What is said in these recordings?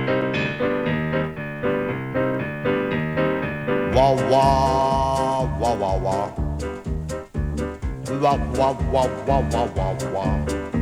Wah wah wah wah wah. Wah wah wah wah wah wah wah.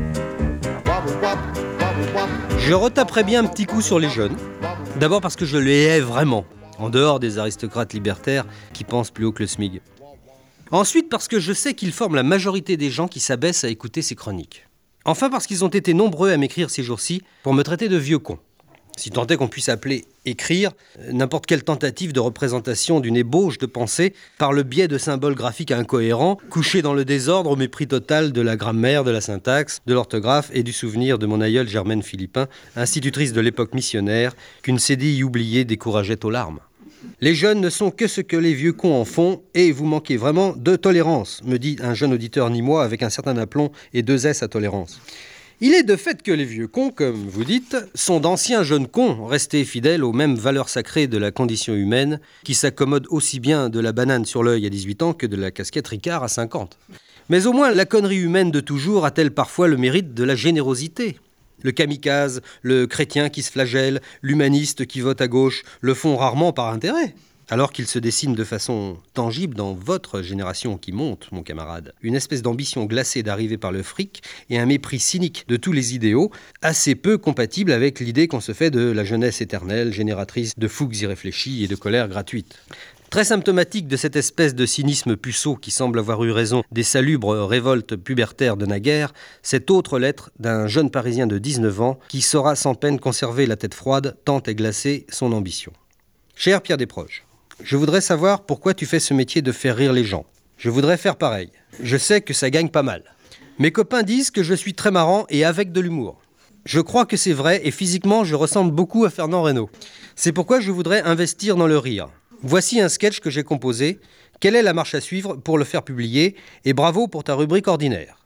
Wah wah wah wah. Je retaperai bien un petit coup sur les jeunes. D'abord parce que je les hais vraiment, en dehors des aristocrates libertaires qui pensent plus haut que le SMIG. Ensuite parce que je sais qu'ils forment la majorité des gens qui s'abaissent à écouter ces chroniques. Enfin parce qu'ils ont été nombreux à m'écrire ces jours-ci pour me traiter de vieux con. Si tant est qu'on puisse appeler écrire n'importe quelle tentative de représentation d'une ébauche de pensée par le biais de symboles graphiques incohérents, couchés dans le désordre au mépris total de la grammaire, de la syntaxe, de l'orthographe et du souvenir de mon aïeule Germaine Philippin, institutrice de l'époque missionnaire, qu'une cédille oubliée décourageait aux larmes. Les jeunes ne sont que ce que les vieux cons en font et vous manquez vraiment de tolérance, me dit un jeune auditeur nîmois avec un certain aplomb et 2 S à tolérance. Il est de fait que les vieux cons, comme vous dites, sont d'anciens jeunes cons, restés fidèles aux mêmes valeurs sacrées de la condition humaine, qui s'accommodent aussi bien de la banane sur l'œil à 18 ans que de la casquette Ricard à 50. Mais au moins, la connerie humaine de toujours a-t-elle parfois le mérite de la générosité ? Le kamikaze, le chrétien qui se flagelle, l'humaniste qui vote à gauche le font rarement par intérêt. Alors qu'il se dessine de façon tangible dans votre génération qui monte, mon camarade, une espèce d'ambition glacée d'arriver par le fric et un mépris cynique de tous les idéaux, assez peu compatible avec l'idée qu'on se fait de la jeunesse éternelle, génératrice de fougues irréfléchies et de colère gratuite. Très symptomatique de cette espèce de cynisme puceau qui semble avoir eu raison des salubres révoltes pubertaires de naguère, cette autre lettre d'un jeune Parisien de 19 ans qui saura sans peine conserver la tête froide tant est glacée son ambition. Cher Pierre Desproges, je voudrais savoir pourquoi tu fais ce métier de faire rire les gens. Je voudrais faire pareil. Je sais que ça gagne pas mal. Mes copains disent que je suis très marrant et avec de l'humour. Je crois que c'est vrai et physiquement je ressemble beaucoup à Fernand Reynaud. C'est pourquoi je voudrais investir dans le rire. Voici un sketch que j'ai composé. Quelle est la marche à suivre pour le faire publier ? Et bravo pour ta rubrique ordinaire.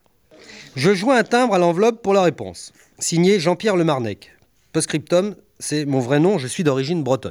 Je joins un timbre à l'enveloppe pour la réponse. Signé Jean-Pierre Lemarnec. Postscriptum, c'est mon vrai nom, je suis d'origine bretonne.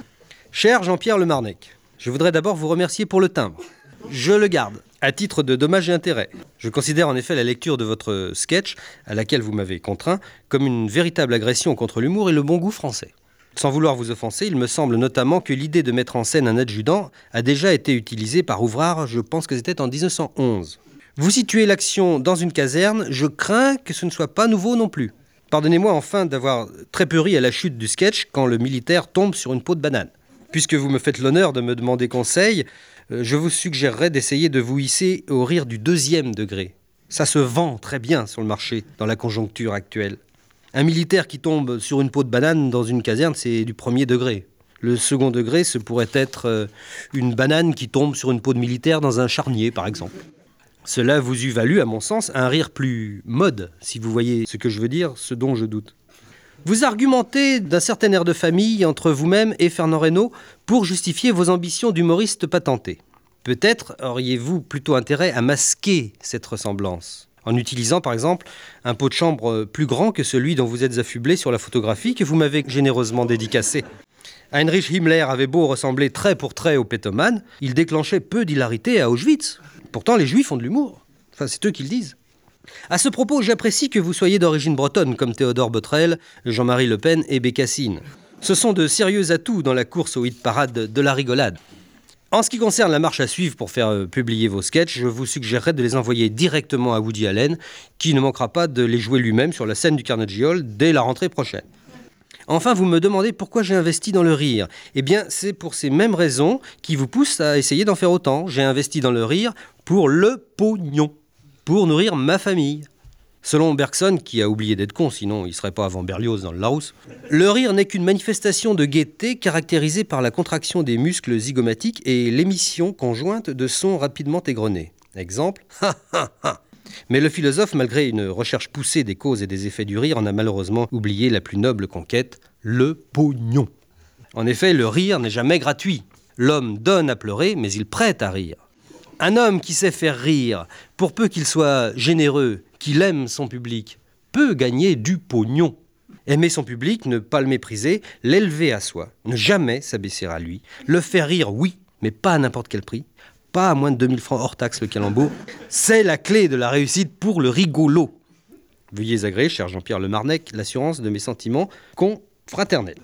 Cher Jean-Pierre Lemarnec, je voudrais d'abord vous remercier pour le timbre. Je le garde, à titre de dommages et intérêts. Je considère en effet la lecture de votre sketch, à laquelle vous m'avez contraint, comme une véritable agression contre l'humour et le bon goût français. Sans vouloir vous offenser, il me semble notamment que l'idée de mettre en scène un adjudant a déjà été utilisée par Ouvrard, je pense que c'était en 1911. Vous situez l'action dans une caserne, je crains que ce ne soit pas nouveau non plus. Pardonnez-moi enfin d'avoir très peu ri à la chute du sketch quand le militaire tombe sur une peau de banane. Puisque vous me faites l'honneur de me demander conseil, je vous suggérerais d'essayer de vous hisser au rire du 2e degré. Ça se vend très bien sur le marché, dans la conjoncture actuelle. Un militaire qui tombe sur une peau de banane dans une caserne, c'est du 1er degré. Le 2nd degré, ce pourrait être une banane qui tombe sur une peau de militaire dans un charnier, par exemple. Cela vous eût valu, à mon sens, un rire plus mode, si vous voyez ce que je veux dire, ce dont je doute. Vous argumentez d'un certain air de famille entre vous-même et Fernand Reynaud pour justifier vos ambitions d'humoriste patenté. Peut-être auriez-vous plutôt intérêt à masquer cette ressemblance, en utilisant par exemple un pot de chambre plus grand que celui dont vous êtes affublé sur la photographie que vous m'avez généreusement dédicacée. Heinrich Himmler avait beau ressembler trait pour trait au pétomane, il déclenchait peu d'hilarité à Auschwitz. Pourtant les Juifs ont de l'humour. Enfin, c'est eux qui le disent. À ce propos, j'apprécie que vous soyez d'origine bretonne, comme Théodore Botrel, Jean-Marie Le Pen et Bécassine. Ce sont de sérieux atouts dans la course au hit-parade de la rigolade. En ce qui concerne la marche à suivre pour faire publier vos sketchs, je vous suggérerais de les envoyer directement à Woody Allen, qui ne manquera pas de les jouer lui-même sur la scène du Carnegie Hall dès la rentrée prochaine. Enfin, vous me demandez pourquoi j'ai investi dans le rire. Eh bien, c'est pour ces mêmes raisons qui vous poussent à essayer d'en faire autant. J'ai investi dans le rire pour le pognon. Pour nourrir ma famille. Selon Bergson, qui a oublié d'être con, sinon il ne serait pas avant Berlioz dans le Larousse, le rire n'est qu'une manifestation de gaieté caractérisée par la contraction des muscles zygomatiques et l'émission conjointe de sons rapidement égrenés. Exemple, ha ha ha. Mais le philosophe, malgré une recherche poussée des causes et des effets du rire, en a malheureusement oublié la plus noble conquête, le pognon. En effet, le rire n'est jamais gratuit. L'homme donne à pleurer, mais il prête à rire. Un homme qui sait faire rire, pour peu qu'il soit généreux, qu'il aime son public, peut gagner du pognon. Aimer son public, ne pas le mépriser, l'élever à soi, ne jamais s'abaisser à lui, le faire rire, oui, mais pas à n'importe quel prix, pas à moins de 2000 francs hors taxe le calembour, c'est la clé de la réussite pour le rigolo. Veuillez agréer, cher Jean-Pierre Lemarnec, l'assurance de mes sentiments confraternels.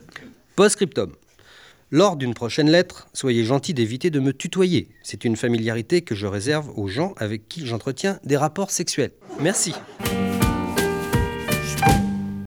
Post-scriptum. Lors d'une prochaine lettre, soyez gentil d'éviter de me tutoyer. C'est une familiarité que je réserve aux gens avec qui j'entretiens des rapports sexuels. Merci.